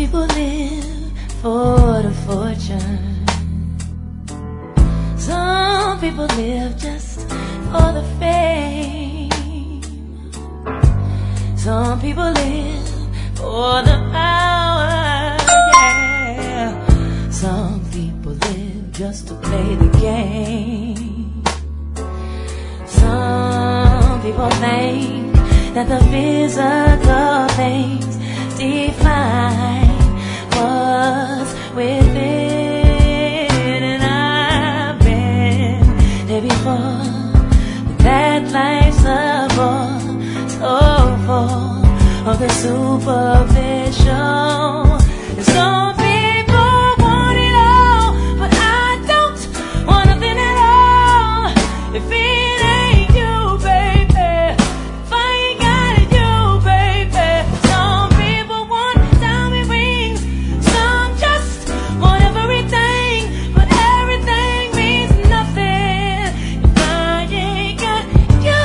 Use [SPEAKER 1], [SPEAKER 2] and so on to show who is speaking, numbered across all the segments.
[SPEAKER 1] people live for the fortune. Some people live just for the fame. Some people live for the power, yeah. Some people live just to play the game. Some people think that the physical things define what's within, and I've been there before. But that life's a bore, so full of the superficial. And some people want it all, but I don't want nothing at all. If it ain't you, baby, if I ain't got it, you, baby. Some people want diamond rings, some just want everything, but everything means nothing if I ain't got you.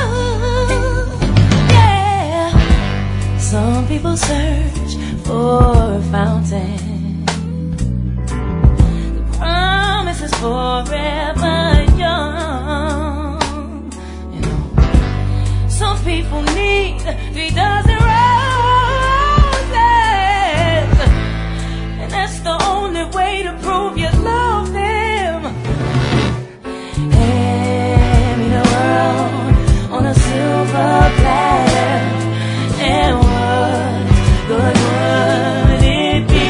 [SPEAKER 1] Yeah. Some people search for a fountain. The promise is forever young. You know, some people need 3 dozen roses, and that's the only way to prove you love them. Hand me the world on a silver platter, and what good would it be?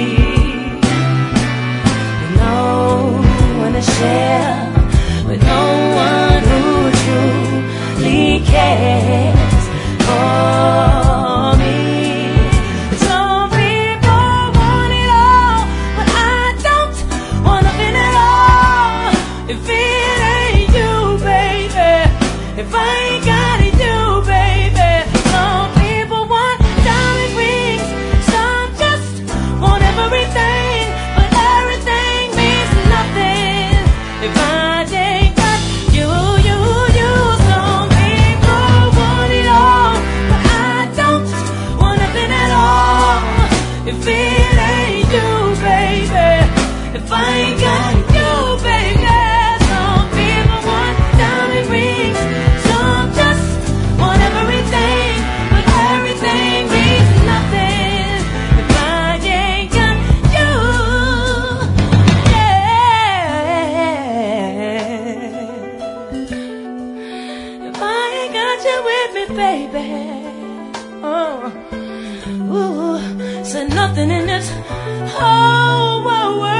[SPEAKER 1] No one to share with no one who truly cares for me. Some people want it all, but I don't want nothing at all. If it ain't you, baby, if I ain't got it, you, baby. Some people want diamond rings, some just want everything, but everything means nothing if I ain't got you, you, you. Some people want it all, but I don't want nothing at all. If it ain't you, baby, if I ain't got you, baby. Some people want diamond rings, some just want everything, but everything means nothing if I ain't got you. Yeah. If I ain't got you with me, baby. Oh, ooh, said nothing in this whole world